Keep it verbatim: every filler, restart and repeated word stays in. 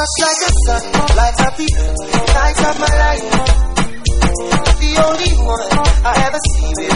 Just like the sun, light up the earth, night of my life. The only one I ever see with